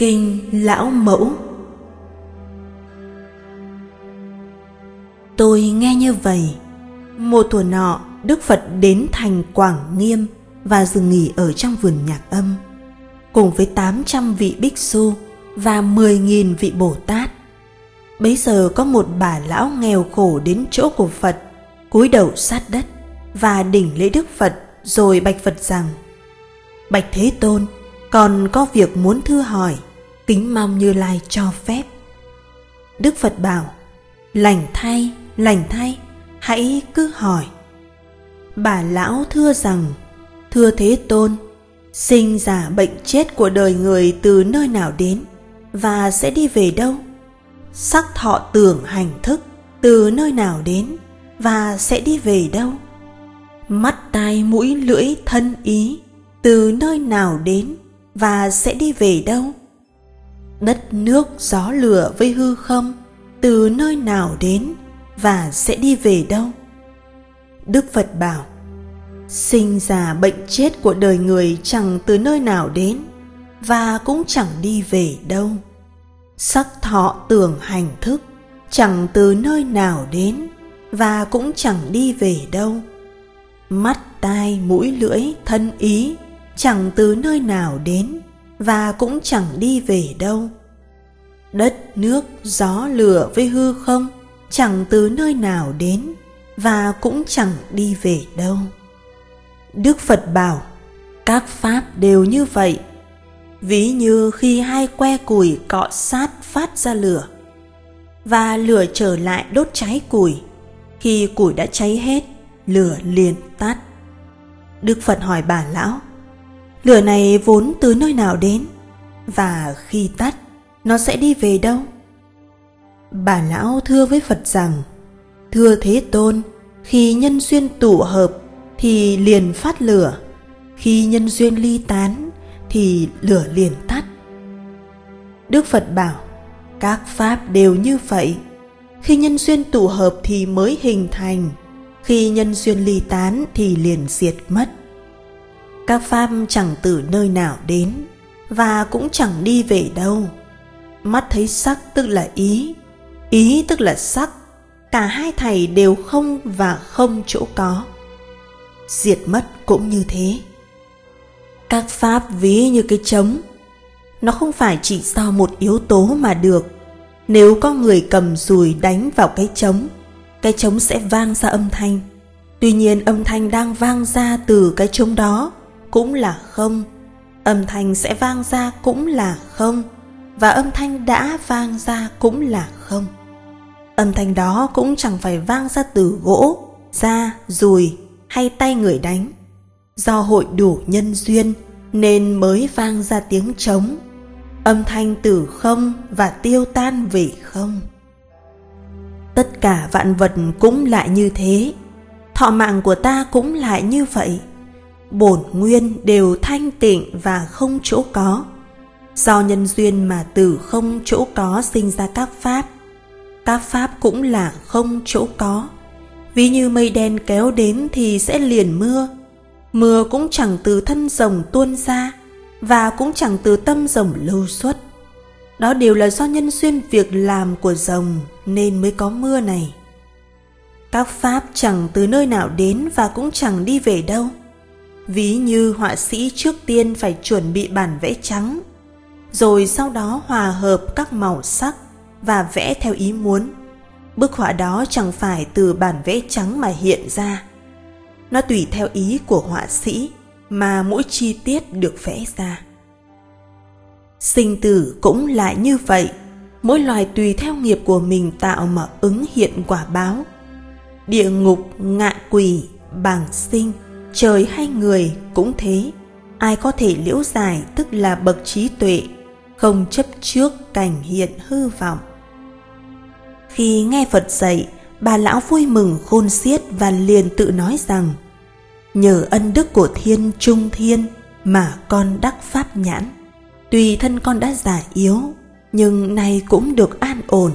Kinh Lão Mẫu. Tôi nghe như vậy. Một thuở nọ, Đức Phật đến thành Quảng Nghiêm và dừng nghỉ ở trong vườn Nhạc Âm, cùng với 800 vị bích xu và 10.000 vị Bồ Tát. Bấy giờ có một bà lão nghèo khổ đến chỗ của Phật, cúi đầu sát đất và đỉnh lễ Đức Phật, rồi bạch Phật rằng: Bạch Thế Tôn, còn có việc muốn thưa hỏi, kính mong Như Lai cho phép. Đức Phật bảo: lành thay, hãy cứ hỏi. Bà lão thưa rằng: thưa Thế Tôn, sinh già bệnh chết của đời người từ nơi nào đến và sẽ đi về đâu? Sắc thọ tưởng hành thức từ nơi nào đến và sẽ đi về đâu? Mắt tai mũi lưỡi thân ý từ nơi nào đến và sẽ đi về đâu? Đất nước gió lửa với hư không từ nơi nào đến và sẽ đi về đâu? Đức Phật bảo: sinh già bệnh chết của đời người chẳng từ nơi nào đến và cũng chẳng đi về đâu. Sắc thọ tưởng hành thức chẳng từ nơi nào đến và cũng chẳng đi về đâu. Mắt tai mũi lưỡi thân ý chẳng từ nơi nào đến và cũng chẳng đi về đâu. Đất nước gió lửa với hư không chẳng từ nơi nào đến và cũng chẳng đi về đâu. Đức Phật bảo: các pháp đều như vậy. Ví như khi hai que củi cọ sát phát ra lửa, và lửa trở lại đốt cháy củi. Khi củi đã cháy hết, lửa liền tắt. Đức Phật hỏi bà lão: lửa này vốn từ nơi nào đến, và khi tắt, nó sẽ đi về đâu? Bà lão thưa với Phật rằng: thưa Thế Tôn, khi nhân duyên tụ hợp thì liền phát lửa, khi nhân duyên ly tán thì lửa liền tắt. Đức Phật bảo: các pháp đều như vậy. Khi nhân duyên tụ hợp thì mới hình thành, khi nhân duyên ly tán thì liền diệt mất. Các pháp chẳng từ nơi nào đến và cũng chẳng đi về đâu. Mắt thấy sắc tức là ý, ý tức là sắc, cả hai thảy đều không và không chỗ có. Diệt mất cũng như thế. Các pháp ví như cái trống, nó không phải chỉ do một yếu tố mà được. Nếu có người cầm dùi đánh vào cái trống sẽ vang ra âm thanh. Tuy nhiên âm thanh đang vang ra từ cái trống đó cũng là không, âm thanh sẽ vang ra cũng là không, và âm thanh đã vang ra cũng là không. Âm thanh đó cũng chẳng phải vang ra từ gỗ, da, dùi hay tay người đánh. Do hội đủ nhân duyên nên mới vang ra tiếng trống. Âm thanh từ không và tiêu tan về không. Tất cả vạn vật cũng lại như thế. Thọ mạng của ta cũng lại như vậy. Bổn nguyên đều thanh tịnh và không chỗ có. Do nhân duyên mà từ không chỗ có sinh ra các pháp. Các pháp cũng là không chỗ có. Ví như mây đen kéo đến thì sẽ liền mưa. Mưa cũng chẳng từ thân rồng tuôn ra, và cũng chẳng từ tâm rồng lưu xuất. Đó đều là do nhân duyên việc làm của rồng nên mới có mưa này. Các pháp chẳng từ nơi nào đến và cũng chẳng đi về đâu. Ví như họa sĩ trước tiên phải chuẩn bị bản vẽ trắng, rồi sau đó hòa hợp các màu sắc và vẽ theo ý muốn. Bức họa đó chẳng phải từ bản vẽ trắng mà hiện ra. Nó tùy theo ý của họa sĩ mà mỗi chi tiết được vẽ ra. Sinh tử cũng lại như vậy. Mỗi loài tùy theo nghiệp của mình tạo mà ứng hiện quả báo. Địa ngục, ngạ quỷ, bàng sinh, trời hay người cũng thế. Ai có thể liễu giải tức là bậc trí tuệ, không chấp trước cảnh hiện hư vọng. Khi nghe Phật dạy, bà lão vui mừng khôn xiết và liền tự nói rằng: nhờ ân đức của Thiên Trung Thiên mà con đắc pháp nhãn. Tuy thân con đã già yếu, nhưng nay cũng được an ổn.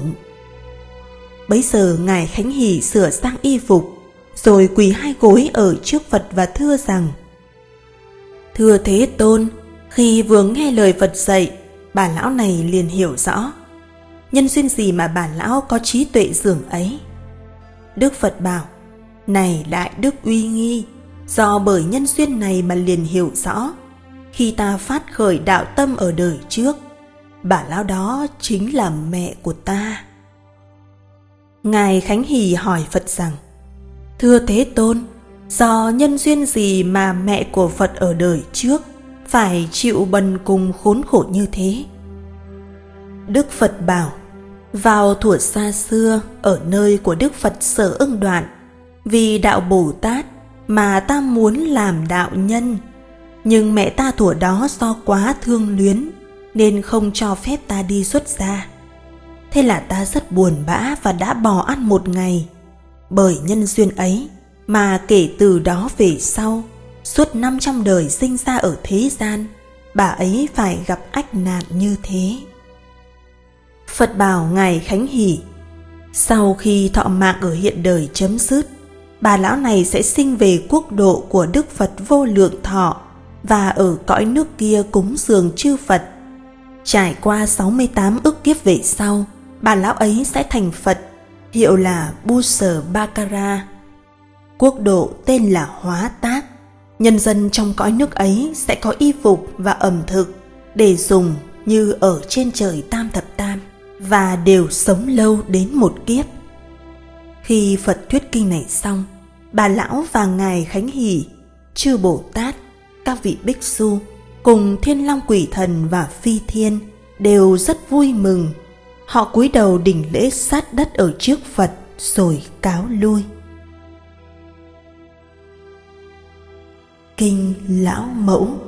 Bấy giờ Ngài Khánh Hỷ sửa sang y phục, rồi quỳ hai gối ở trước Phật và thưa rằng: thưa Thế Tôn, khi vừa nghe lời Phật dạy, Bà lão này liền hiểu rõ nhân duyên gì mà bà lão có trí tuệ dường ấy. Đức Phật bảo: này đại đức uy nghi, do bởi nhân duyên này mà liền hiểu rõ, khi ta phát khởi đạo tâm ở đời trước, bà lão đó chính là mẹ của ta. Ngài Khánh Hỷ hỏi Phật rằng: thưa Thế Tôn, do nhân duyên gì mà mẹ của Phật ở đời trước phải chịu bần cùng khốn khổ như thế? Đức Phật bảo: vào thuở xa xưa, ở nơi của Đức Phật Sở Ưng Đoạn, vì đạo Bồ Tát mà ta muốn làm đạo nhân, nhưng mẹ ta thuở đó do quá thương luyến nên không cho phép ta đi xuất gia. Thế là ta rất buồn bã và đã bỏ ăn một ngày. Bởi nhân duyên ấy mà kể từ đó về sau, suốt 500 đời sinh ra ở thế gian, bà ấy phải gặp ách nạn như thế. Phật bảo Ngài Khánh Hỷ: sau khi thọ mạng ở hiện đời chấm dứt, bà lão này sẽ sinh về quốc độ của Đức Phật Vô Lượng Thọ và ở cõi nước kia cúng dường chư Phật. Trải qua 68 ức kiếp về sau, bà lão ấy sẽ thành Phật, hiệu là Busabakara. Quốc độ tên là Hóa Tác. Nhân dân trong cõi nước ấy sẽ có y phục và ẩm thực để dùng như ở trên trời Tam Thập Tam, và đều sống lâu đến một kiếp. Khi Phật thuyết kinh này xong, bà lão và Ngài Khánh Hỷ, chư Bồ Tát, các vị bích su cùng Thiên Long Quỷ Thần và Phi Thiên đều rất vui mừng. Họ cúi đầu đảnh lễ sát đất ở trước Phật rồi cáo lui. Kinh Lão Mẫu.